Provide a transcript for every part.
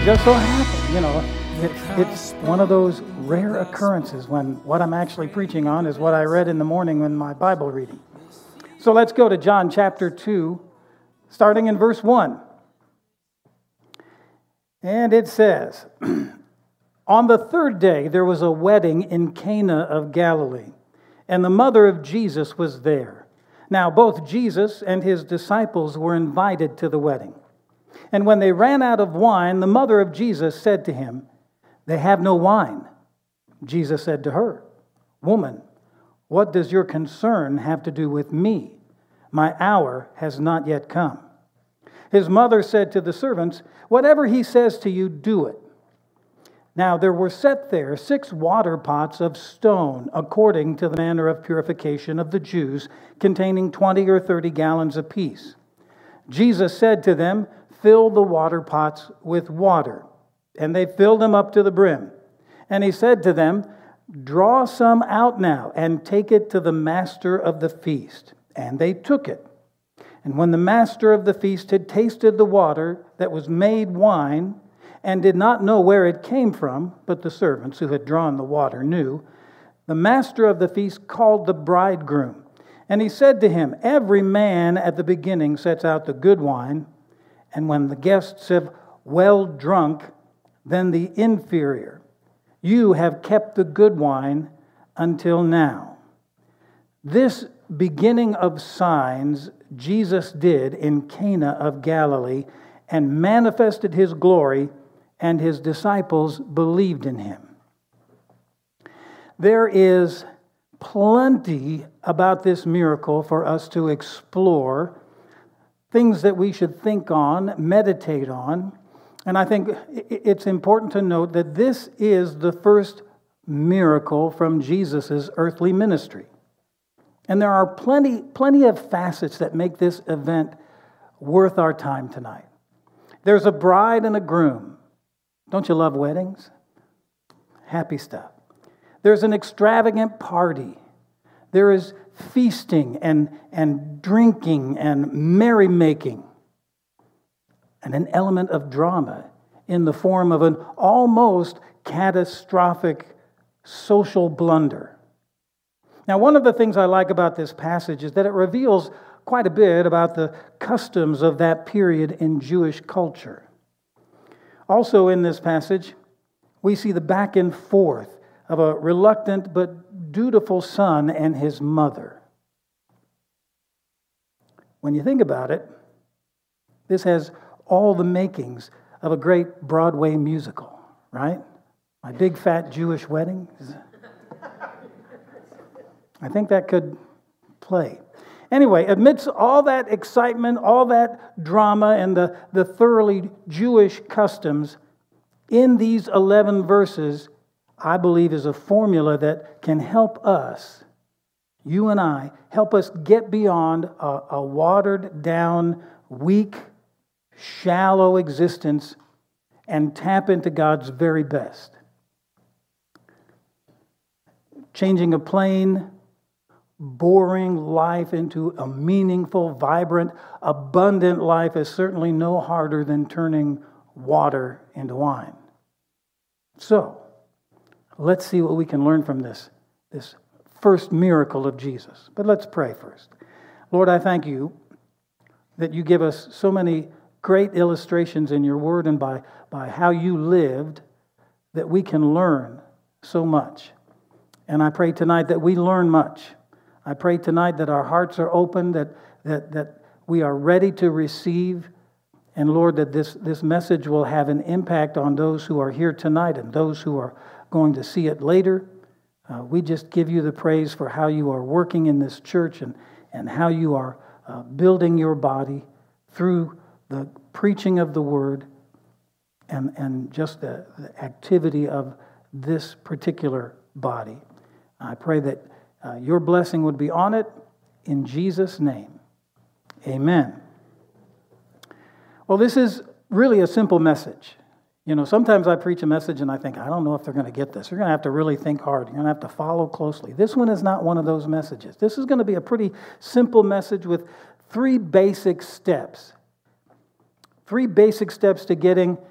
just so happened, it's one of those rare occurrences when what I'm actually preaching on is what I read in the morning in my Bible reading. So let's go to John chapter 2, starting in verse 1. And it says, "On the third day there was a wedding in Cana of Galilee, and the mother of Jesus was there. Now both Jesus and his disciples were invited to the wedding. And when they ran out of wine, the mother of Jesus said to him, 'They have no wine.' Jesus said to her, 'Woman, what does your concern have to do with me? My hour has not yet come.' His mother said to the servants, 'Whatever he says to you, do it.' Now there were set there 6 water pots of stone, according to the manner of purification of the Jews, containing 20 or 30 gallons apiece. Jesus said to them, 'Fill the water pots with water.' And they filled them up to the brim. And he said to them, 'Draw some out now, and take it to the master of the feast.' And they took it. And when the master of the feast had tasted the water that was made wine, and did not know where it came from, but the servants who had drawn the water knew, the master of the feast called the bridegroom. And he said to him, 'Every man at the beginning sets out the good wine, and when the guests have well drunk, then the inferior. You have kept the good wine until now.' This beginning of signs Jesus did in Cana of Galilee, and manifested his glory, and his disciples believed in him." There is plenty about this miracle for us to explore, things that we should think on, meditate on. And I think it's important to note that this is the first miracle from Jesus' earthly ministry. And there are plenty of facets that make this event worth our time tonight. There's a bride and a groom. Don't you love weddings? Happy stuff. There's an extravagant party. There is feasting and drinking and merrymaking. And an element of drama in the form of an almost catastrophic social blunder. Now, one of the things I like about this passage is that it reveals quite a bit about the customs of that period in Jewish culture. Also in this passage, we see the back and forth of a reluctant but dutiful son and his mother. When you think about it, this has all the makings of a great Broadway musical, right? My Big Fat Jewish Wedding. I think that could play. Anyway, amidst all that excitement, all that drama, and the thoroughly Jewish customs, in these 11 verses, I believe is a formula that can help us, you and I, help us get beyond a watered down, weak, shallow existence and tap into God's very best. Changing a plain, boring life into a meaningful, vibrant, abundant life is certainly no harder than turning water into wine. So, let's see what we can learn from this first miracle of Jesus. But let's pray first. Lord, I thank you that you give us so many great illustrations in your word and by how you lived that we can learn so much. And I pray tonight that we learn much. I pray tonight that our hearts are open, that we are ready to receive. And Lord, that this message will have an impact on those who are here tonight and those who are going to see it later. We just give you the praise for how you are working in this church and how you are building your body through the preaching of the word and just the activity of this particular body. I pray that your blessing would be on it in Jesus' name. Amen. Well, this is really a simple message. You know, sometimes I preach a message and I think, I don't know if they're going to get this. You're going to have to really think hard. You're going to have to follow closely. This one is not one of those messages. This is going to be a pretty simple message with 3 basic steps. 3 basic steps to getting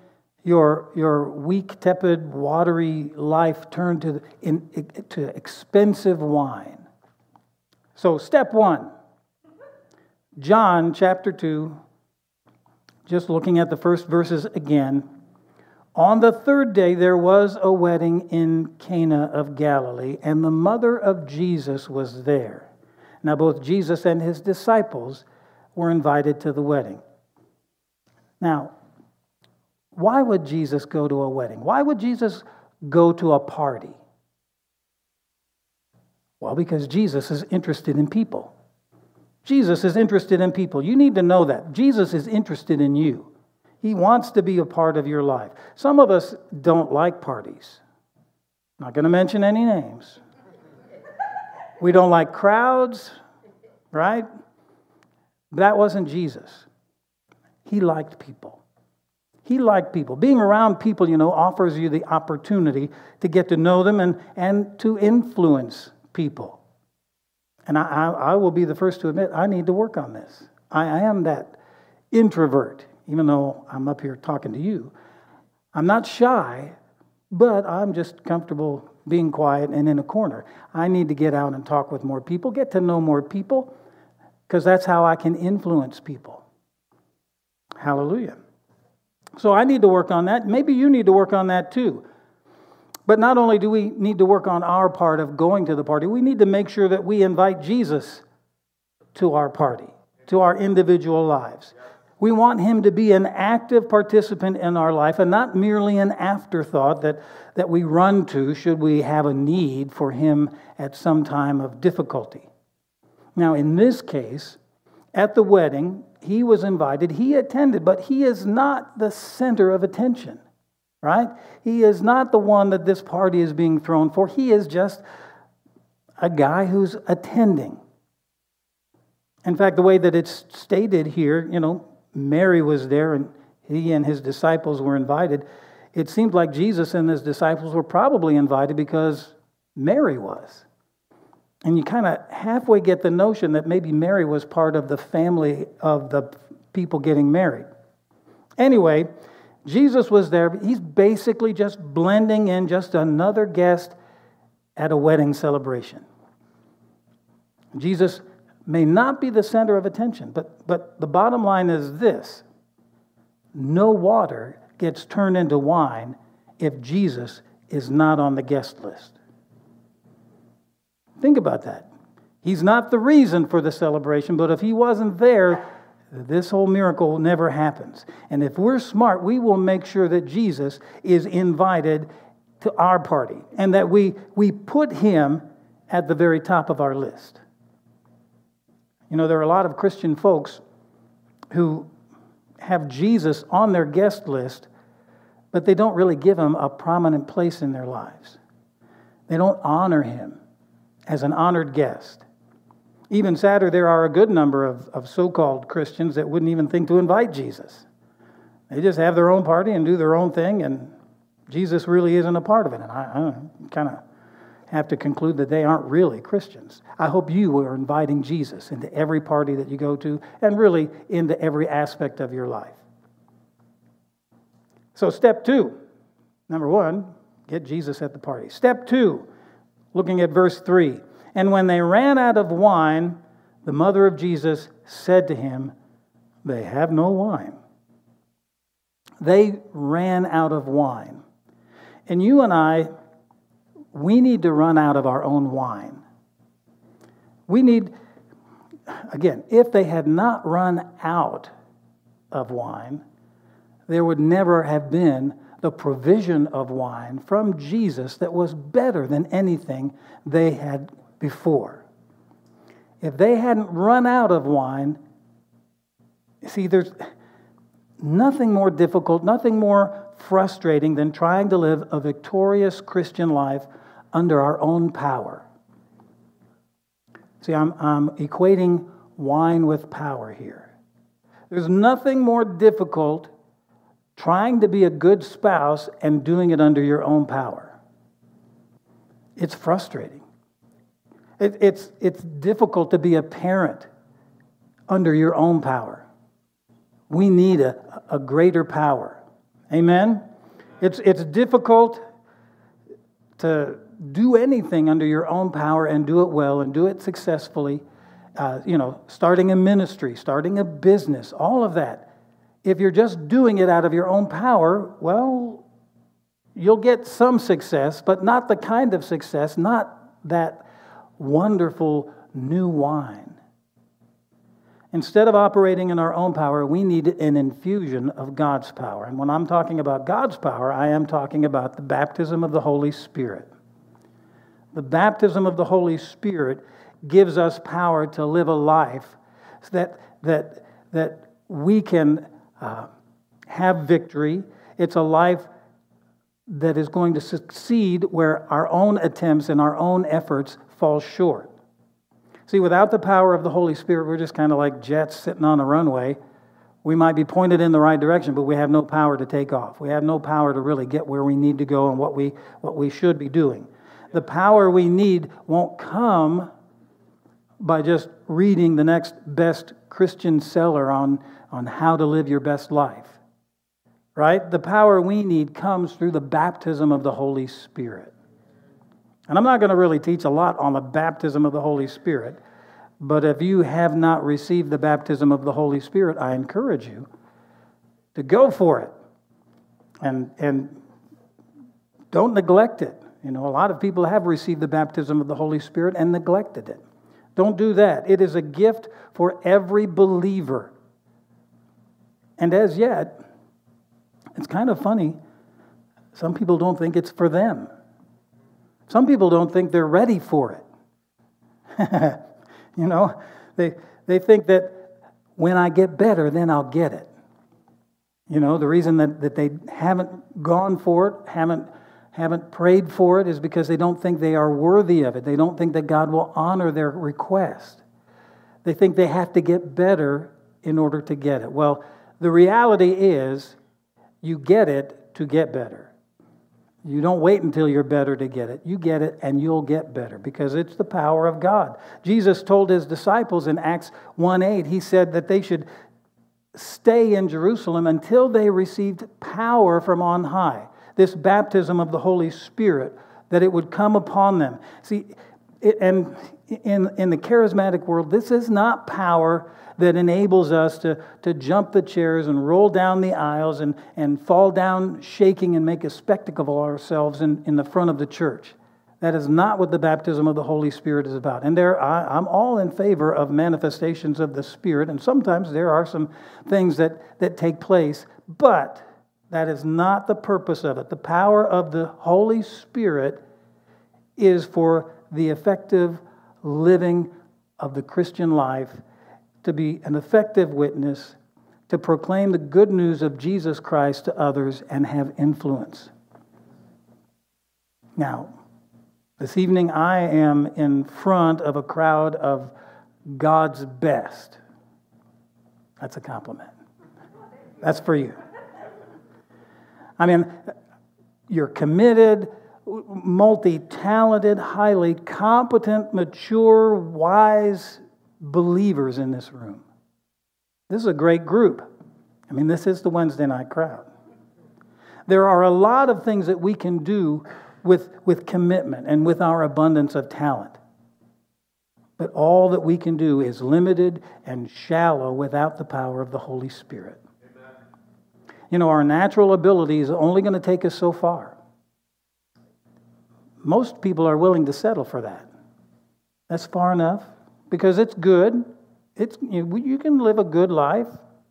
your weak, tepid, watery life turned to expensive wine. So step one, John chapter 2, just looking at the first verses again. On the third day there was a wedding in Cana of Galilee, and the mother of Jesus was there. Now both Jesus and his disciples were invited to the wedding. Now, why would Jesus go to a wedding? Why would Jesus go to a party? Well, because Jesus is interested in people. Jesus is interested in people. You need to know that. Jesus is interested in you. He wants to be a part of your life. Some of us don't like parties. I'm not going to mention any names. We don't like crowds, right? That wasn't Jesus. He liked people. He liked people. Being around people, offers you the opportunity to get to know them and to influence people. And I will be the first to admit, I need to work on this. I am that introvert, even though I'm up here talking to you. I'm not shy, but I'm just comfortable being quiet and in a corner. I need to get out and talk with more people, get to know more people, because that's how I can influence people. Hallelujah. So I need to work on that. Maybe you need to work on that too. But not only do we need to work on our part of going to the party, we need to make sure that we invite Jesus to our party, to our individual lives. We want him to be an active participant in our life and not merely an afterthought that we run to should we have a need for him at some time of difficulty. Now, in this case, at the wedding, he was invited, he attended, but he is not the center of attention, right? He is not the one that this party is being thrown for. He is just a guy who's attending. In fact, the way that it's stated here, Mary was there and he and his disciples were invited. It seemed like Jesus and his disciples were probably invited because Mary was. And you kind of halfway get the notion that maybe Mary was part of the family of the people getting married. Anyway, Jesus was there. He's basically just blending in, just another guest at a wedding celebration. Jesus may not be the center of attention, but the bottom line is this: no water gets turned into wine if Jesus is not on the guest list. Think about that. He's not the reason for the celebration, but if he wasn't there, this whole miracle never happens. And if we're smart, we will make sure that Jesus is invited to our party and that we put him at the very top of our list. There are a lot of Christian folks who have Jesus on their guest list, but they don't really give him a prominent place in their lives. They don't honor him as an honored guest. Even sadder, there are a good number of so-called Christians that wouldn't even think to invite Jesus. They just have their own party and do their own thing, and Jesus really isn't a part of it. And I kind of have to conclude that they aren't really Christians. I hope you are inviting Jesus into every party that you go to and really into every aspect of your life. So step 2, number 1, get Jesus at the party. Step 2, looking at verse 3. And when they ran out of wine, the mother of Jesus said to him, "They have no wine." They ran out of wine. And you and I, we need to run out of our own wine. We need, again, if they had not run out of wine, there would never have been the provision of wine from Jesus that was better than anything they had before. If they hadn't run out of wine, see, there's nothing more difficult, nothing more frustrating than trying to live a victorious Christian life under our own power. See, I'm equating wine with power here. There's nothing more difficult trying to be a good spouse and doing it under your own power. It's frustrating. It's difficult to be a parent under your own power. We need a greater power. Amen? It's difficult to do anything under your own power and do it well and do it successfully. Starting a ministry, starting a business, all of that. If you're just doing it out of your own power, well, you'll get some success, but not the kind of success, not that wonderful new wine. Instead of operating in our own power, we need an infusion of God's power. And when I'm talking about God's power, I am talking about the baptism of the Holy Spirit. The baptism of the Holy Spirit gives us power to live a life that we can have victory. It's a life that is going to succeed where our own attempts and our own efforts fall short. See, without the power of the Holy Spirit, we're just kind of like jets sitting on a runway. We might be pointed in the right direction, but we have no power to take off. We have no power to really get where we need to go and what we should be doing. The power we need won't come by just reading the next best Christian seller on how to live your best life. Right? The power we need comes through the baptism of the Holy Spirit. And I'm not going to really teach a lot on the baptism of the Holy Spirit, but if you have not received the baptism of the Holy Spirit, I encourage you to go for it. And don't neglect it. A lot of people have received the baptism of the Holy Spirit and neglected it. Don't do that. It is a gift for every believer. And as yet, it's kind of funny. Some people don't think it's for them. Some people don't think they're ready for it. They think that when I get better, then I'll get it. The reason that they haven't gone for it, haven't prayed for it, is because they don't think they are worthy of it. They don't think that God will honor their request. They think they have to get better in order to get it. Well, the reality is you get it to get better. You don't wait until you're better to get it. You get it and you'll get better because it's the power of God. Jesus told his disciples in Acts 1:8, he said that they should stay in Jerusalem until they received power from on high. This baptism of the Holy Spirit, that it would come upon them. See, and in the charismatic world, this is not power that enables us to jump the chairs and roll down the aisles and fall down shaking and make a spectacle of ourselves in the front of the church. That is not what the baptism of the Holy Spirit is about. And I'm all in favor of manifestations of the Spirit, and sometimes there are some things that take place, but that is not the purpose of it. The power of the Holy Spirit is for the effective living of the Christian life, to be an effective witness, to proclaim the good news of Jesus Christ to others and have influence. Now, this evening I am in front of a crowd of God's best. That's a compliment. That's for you. You're committed, multi-talented, highly competent, mature, wise believers in this room. This is a great group. This is the Wednesday night crowd. There are a lot of things that we can do with commitment and with our abundance of talent. But all that we can do is limited and shallow without the power of the Holy Spirit. Amen. Our natural ability is only going to take us so far. Most people are willing to settle for that. That's far enough. Because it's good. You can live a good life.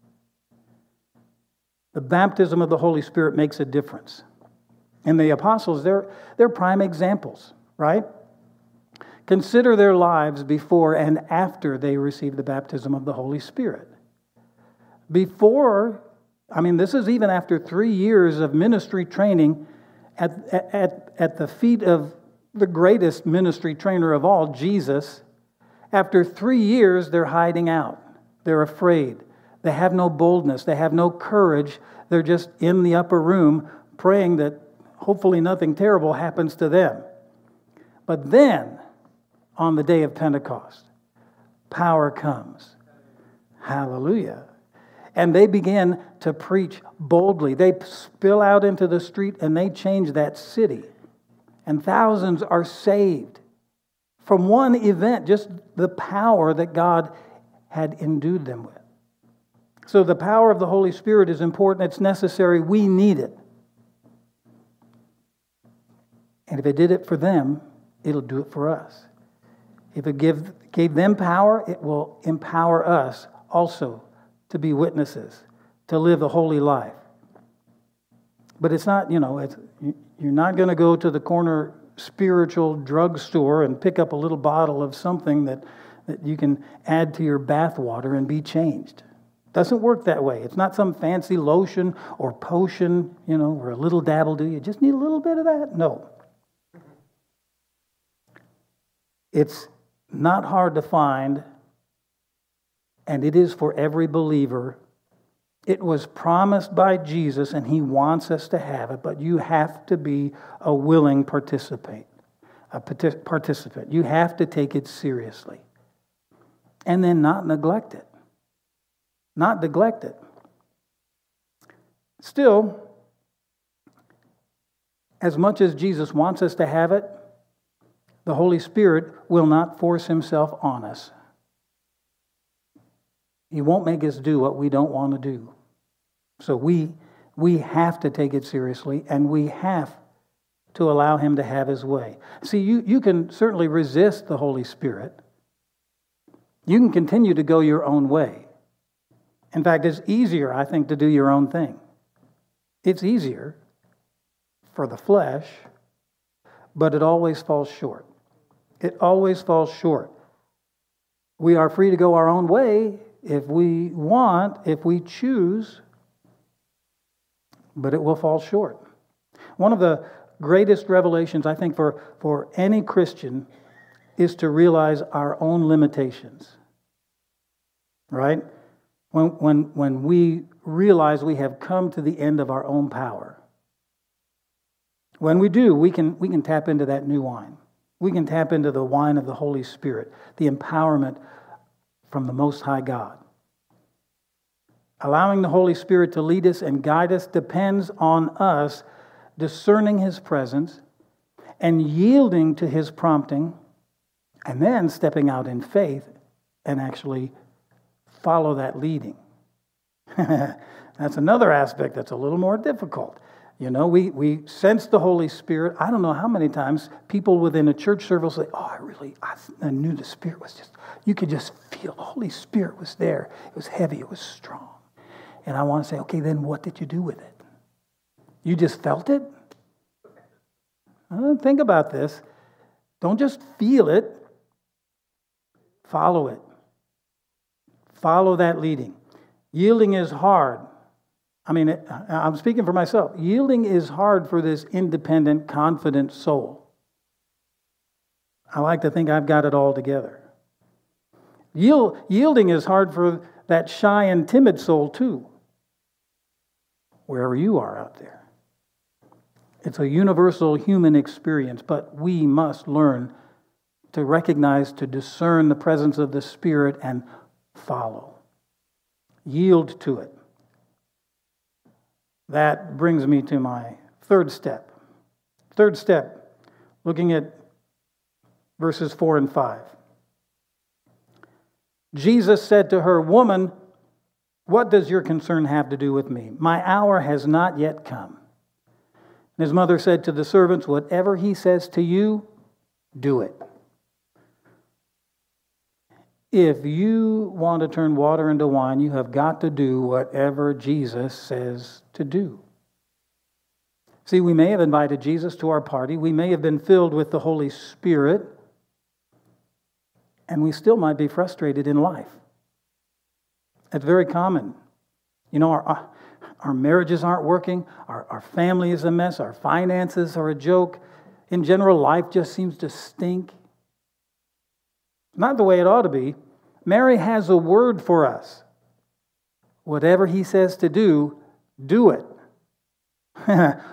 The baptism of the Holy Spirit makes a difference. And the apostles, they're prime examples, right? Consider their lives before and after they received the baptism of the Holy Spirit. Before, this is even after 3 years of ministry training at the feet of the greatest ministry trainer of all, Jesus. After 3 years, they're hiding out. They're afraid. They have no boldness. They have no courage. They're just in the upper room praying that hopefully nothing terrible happens to them. But then, on the day of Pentecost, power comes. Hallelujah. and they begin to preach boldly. They spill out into the street and they change that city. And thousands are saved from one event, just the power that God had endued them with. So the power of the Holy Spirit is important. It's necessary. We need it. And if it did it for them, it'll do it for us. If it gave them power, it will empower us also to be witnesses, to live a holy life. But it's not, you're not going to go to the corner spiritual drugstore and pick up a little bottle of something that you can add to your bath water and be changed. It doesn't work that way. It's not some fancy lotion or potion, or a little dabble do. You just need a little bit of that. No. It's not hard to find, and it is for every believer. It was promised by Jesus, and He wants us to have it, but you have to be a willing participant. You have to take it seriously. And then not neglect it. Not neglect it. Still, as much as Jesus wants us to have it, the Holy Spirit will not force Himself on us. He won't make us do what we don't want to do. So we have to take it seriously, and we have to allow Him to have His way. See, you can certainly resist the Holy Spirit. You can continue to go your own way. In fact, it's easier, I think, to do your own thing. It's easier for the flesh, but it always falls short. It always falls short. We are free to go our own way if we want, if we choose, but it will fall short. One of the greatest revelations, I think, for any Christian is to realize our own limitations. Right? When we realize we have come to the end of our own power. When we do, we can tap into that new wine. We can tap into the wine of the Holy Spirit, the empowerment from the Most High God. Allowing the Holy Spirit to lead us and guide us depends on us discerning His presence and yielding to His prompting, and then stepping out in faith and actually follow that leading. That's another aspect that's a little more difficult. We sense the Holy Spirit. I don't know how many times people within a church service say, I knew the Spirit was you could just feel the Holy Spirit was there. It was heavy, it was strong. And I want to say, okay, then what did you do with it? You just felt it? Think about this. Don't just feel it. Follow it. Follow that leading. Yielding is hard. I'm speaking for myself. Yielding is hard for this independent, confident soul. I like to think I've got it all together. Yielding is hard for that shy and timid soul too. Wherever you are out there. It's a universal human experience, but we must learn to recognize, to discern the presence of the Spirit and follow. Yield to it. That brings me to my third step. Third step, looking at verses 4 and 5. Jesus said to her, "Woman, what does your concern have to do with me? My hour has not yet come." And his mother said to the servants, "Whatever he says to you, do it." If you want to turn water into wine, you have got to do whatever Jesus says to do. See, we may have invited Jesus to our party. We may have been filled with the Holy Spirit. And we still might be frustrated in life. It's very common. Our marriages aren't working. Our family is a mess. Our finances are a joke. In general, life just seems to stink. Not the way it ought to be. Mary has a word for us. Whatever he says to do, do it.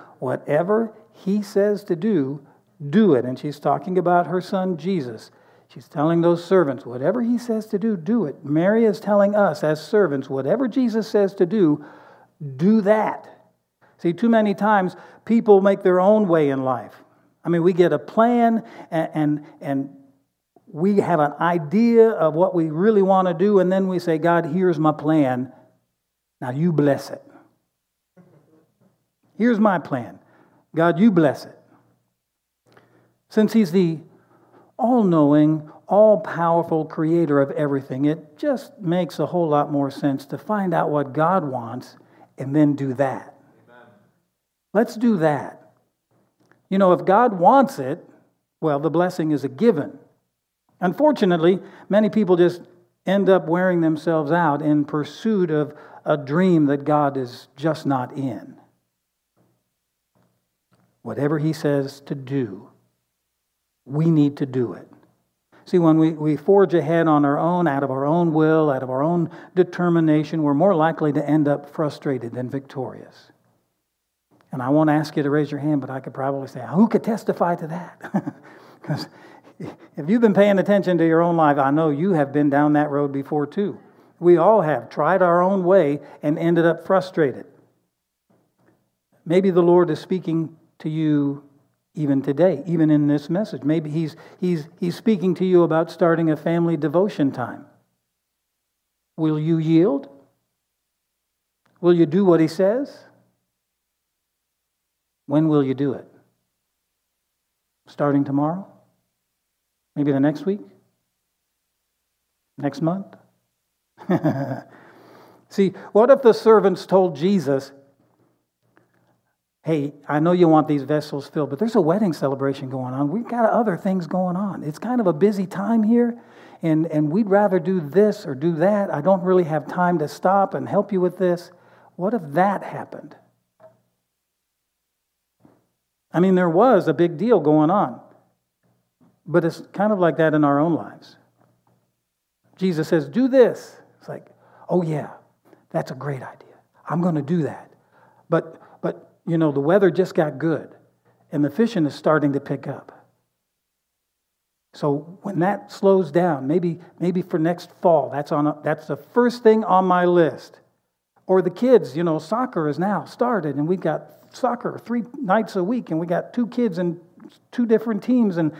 Whatever he says to do it. And she's talking about her son, Jesus. She's telling those servants, whatever he says to do, do it. Mary is telling us as servants, whatever Jesus says to do that. See, too many times people make their own way in life. I mean, we get a plan and we have an idea of what we really want to do, and then we say, God, here's my plan. Now you bless it. Here's my plan. God, you bless it. Since he's the all-knowing, all-powerful creator of everything, it just makes a whole lot more sense to find out what God wants and then do that. Amen. Let's do that. You know, if God wants it, well, the blessing is a given. Unfortunately, many people just end up wearing themselves out in pursuit of a dream that God is just not in. Whatever he says to do, we need to do it. See, when we forge ahead on our own, out of our own will, out of our own determination, we're more likely to end up frustrated than victorious. And I won't ask you to raise your hand, but I could probably say, who could testify to that? Because if you've been paying attention to your own life, I know you have been down that road before too. We all have tried our own way and ended up frustrated. Maybe the Lord is speaking to you even today, even in this message. Maybe he's speaking to you about starting a family devotion time. Will you yield? Will you do what he says? When will you do it? Starting tomorrow? Maybe the next week? Next month? See, what if the servants told Jesus, hey, I know you want these vessels filled, but there's a wedding celebration going on. We've got other things going on. It's kind of a busy time here, and we'd rather do this or do that. I don't really have time to stop and help you with this. What if that happened? I mean, there was a big deal going on, but it's kind of like that in our own lives. Jesus says, do this. It's like, oh yeah, that's a great idea. I'm going to do that. But you know, the weather just got good, and the fishing is starting to pick up. So when that slows down, maybe for next fall, that's the first thing on my list. Or the kids, you know, soccer is now started, and we got soccer 3 nights a week, and we got 2 kids in 2 different teams, and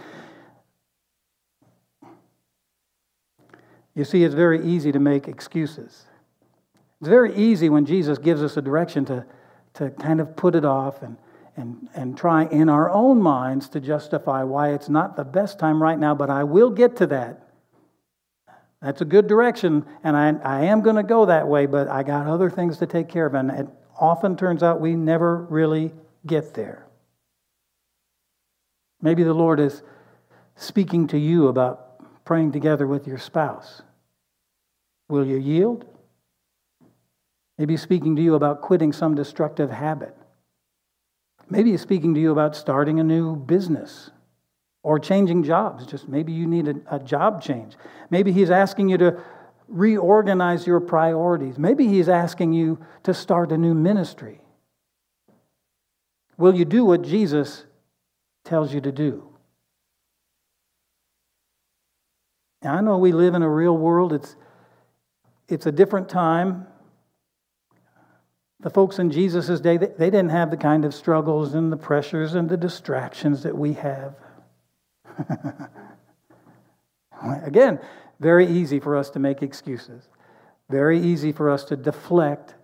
you see, it's very easy to make excuses. It's very easy when Jesus gives us a direction to kind of put it off and try in our own minds to justify why it's not the best time right now, but I will get to that. That's a good direction, and I am going to go that way, but I got other things to take care of, and it often turns out we never really get there. Maybe the Lord is speaking to you about praying together with your spouse. Will you yield? Maybe he's speaking to you about quitting some destructive habit. Maybe he's speaking to you about starting a new business or changing jobs. Just maybe you need a job change. Maybe he's asking you to reorganize your priorities. Maybe he's asking you to start a new ministry. Will you do what Jesus tells you to do? Now, I know we live in a real world. It's a different time. The folks in Jesus' day, they didn't have the kind of struggles and the pressures and the distractions that we have. Again, very easy for us to make excuses. Very easy for us to deflect.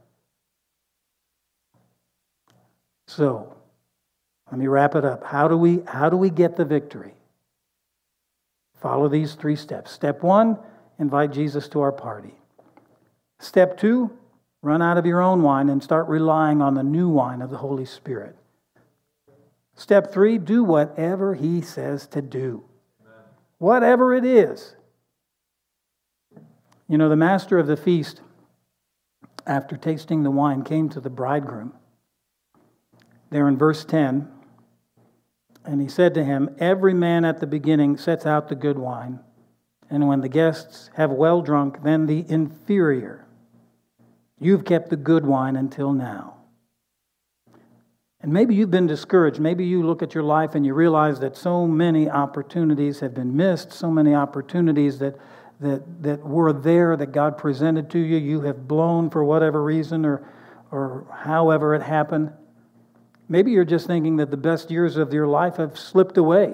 So, let me wrap it up. How do we get the victory? Follow these 3 steps. Step 1, invite Jesus to our party. Step 2, run out of your own wine and start relying on the new wine of the Holy Spirit. Step 3, do whatever he says to do. Amen. Whatever it is. You know, the master of the feast, after tasting the wine, came to the bridegroom. There in verse 10, and he said to him, every man at the beginning sets out the good wine, and when the guests have well drunk, then the inferior. You've kept the good wine until now. And maybe you've been discouraged. Maybe you look at your life and you realize that so many opportunities have been missed, so many opportunities that were there that God presented to you, you have blown for whatever reason or however it happened. Maybe you're just thinking that the best years of your life have slipped away.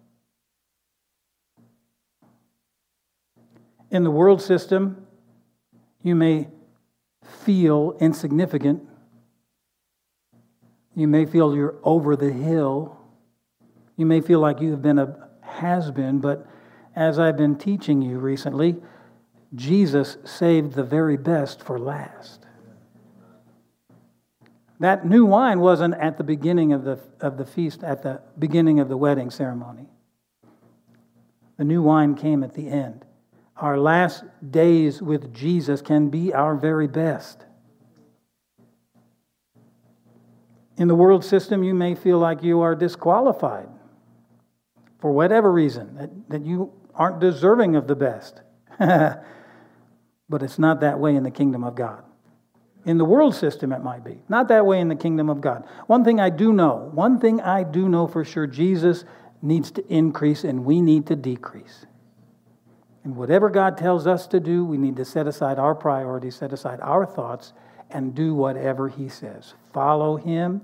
In the world system, you may feel insignificant. You may feel you're over the hill. You may feel like you have been a has-been, but as I've been teaching you recently, Jesus saved the very best for last. That new wine wasn't at the beginning of the feast, at the beginning of the wedding ceremony. The new wine came at the end. Our last days with Jesus can be our very best. In the world system, you may feel like you are disqualified for whatever reason, that you aren't deserving of the best. But it's not that way in the kingdom of God. In the world system, it might be. Not that way in the kingdom of God. One thing I do know for sure, Jesus needs to increase and we need to decrease. And whatever God tells us to do, we need to set aside our priorities, set aside our thoughts, and do whatever He says. Follow Him.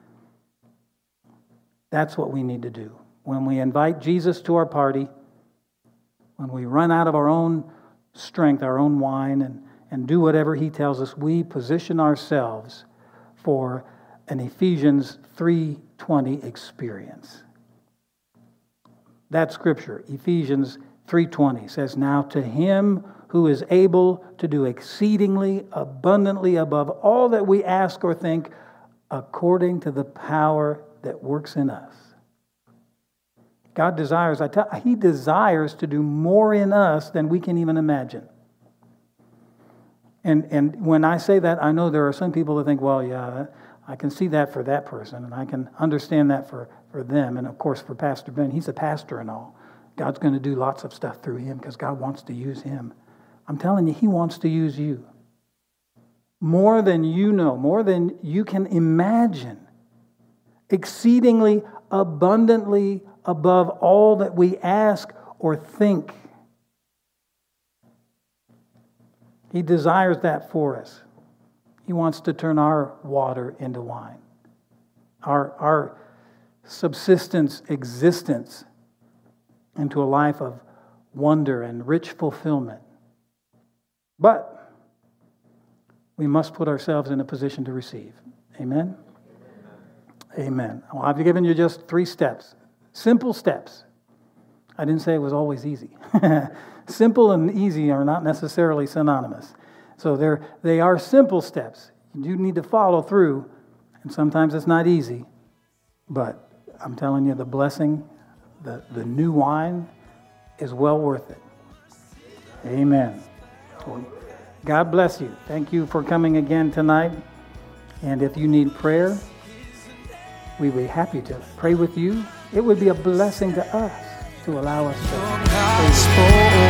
That's what we need to do. When we invite Jesus to our party, when we run out of our own strength, our own wine, and do whatever He tells us, we position ourselves for an Ephesians 3:20 experience. That scripture, Ephesians 3:20, says, "Now to Him who is able to do exceedingly abundantly above all that we ask or think, according to the power that works in us." God desires, He desires to do more in us than we can even imagine. And when I say that, I know there are some people that think, well, yeah, I can see that for that person, and I can understand that for them. And of course, for Pastor Ben, he's a pastor and all. God's going to do lots of stuff through him because God wants to use him. I'm telling you, He wants to use you. More than you know, more than you can imagine. Exceedingly abundantly above all that we ask or think. He desires that for us. He wants to turn our water into wine. Our subsistence existence into a life of wonder and rich fulfillment. But we must put ourselves in a position to receive. Amen? Amen. Well, I've given you just 3 steps. Simple steps. I didn't say it was always easy. Simple and easy are not necessarily synonymous. So they are simple steps. You do need to follow through, and sometimes it's not easy. But I'm telling you, the blessing, the new wine is well worth it. Amen. Well, God bless you. Thank you for coming again tonight. And if you need prayer, we'd be happy to pray with you. It would be a blessing to us to allow us to pray.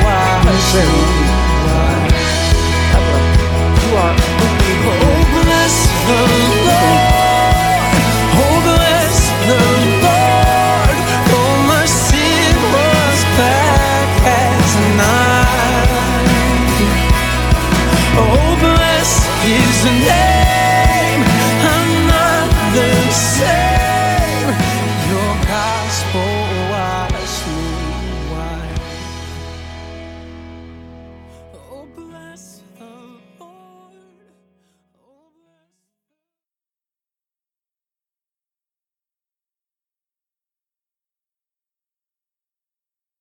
You are oh, bless the Lord. Oh, bless the Lord. For my sin was black as night. Oh, bless His name.